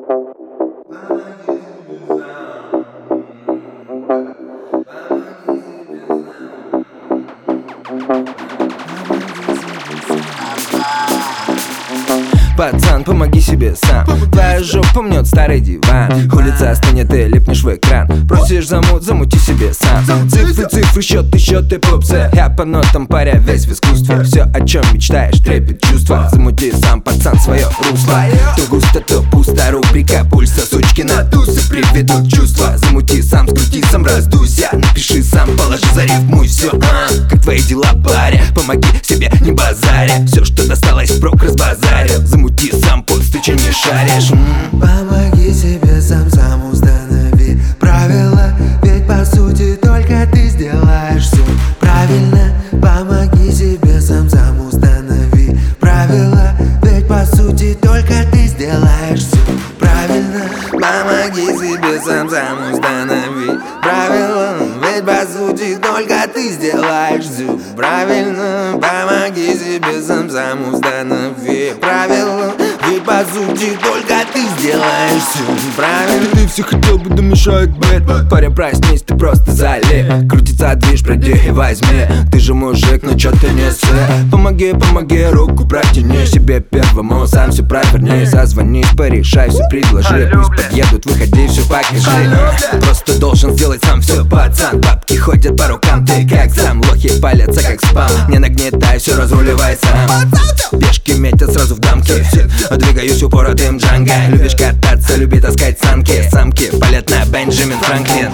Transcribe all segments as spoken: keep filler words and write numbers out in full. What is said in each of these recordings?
Пацан, помоги себе сам. Твоя жопа мнет старый диван. Улица остынет, ты липнешь в экран. Просишь замут, замути себе сам. Цифры, цифры, счеты, счеты, попсы. Я по нотам паря весь в искусстве. Все, о чем мечтаешь, трепет чувства. Замути сам, пацан, свое русло. То густо, то пусто, рубрика пульса. Сучки надусы приведут чувства. Замути сам, скрути сам, раздуйся. Напиши сам, положи, зарифмуй все. А, как твои дела, паря? Помоги себе, не базаря. Все, что досталось, впрок разбазарил. Замути сам, пост, ты че не шаришь? М-м. Помоги себе сам, сам установи правила, ведь по сути только ты сделаешь все правильно. Помоги себе сам, сам установи правила, ведь по сути только ты сделаешь все правильно. Помоги себе сам, сам установи правила, ведь по сути только ты сделаешь все правильно. Помоги себе сам, сам установи правила, ведь по сути только ты сделаешь все правильно. Ты все хотел бы, да мешает бэт. Паря, проснись, ты просто залип. Крутится движ, пройди и возьми. Ты же мужик, но чё ты не сэ. Помоги, помоги, руку протяни себе первому, сам все проверни. Созвонись, порешай, все предложи. Пусть подъедут, выходи, все покажи. Просто должен сделать сам все, пацан. Бабки ходят по рукам, ты как сам. Лохи палятся как спам. Не нагнетай, все разруливай сам. Пешки метят сразу в дамки. Двигаюсь упоротым джанго. Любишь кататься, люби таскать санки. Самки палят на Бенджамин Франклин.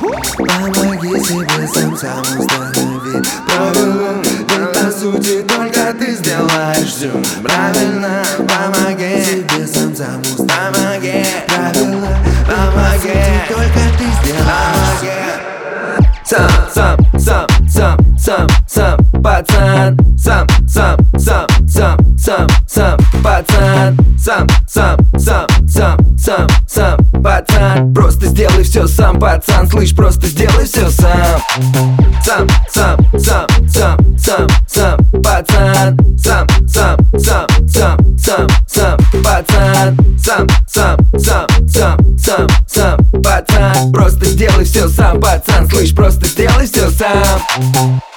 Помоги себе сам, сам установи правила, ведь по сути только ты сделаешь все правильно. Помоги себе сам, сам установи правила, помоги, только ты сделаешь. Сам, сам, сам, сам, сам, сам, пацан. Сам, сам, сам, сам, сам, сам, пацан. Сам, сам, сам, сам, сам, сам, пацан. Просто сделай все сам, пацан. Слышь, просто сделай все сам. Сам, сам, сам, сам, сам, сам, пацан. Сам, сам, сам, сам, сам, сам, пацан. Сам, сам, сам, сам, сам, сам, пацан. Просто сделай все сам, пацан. Слышь, просто сделай все сам.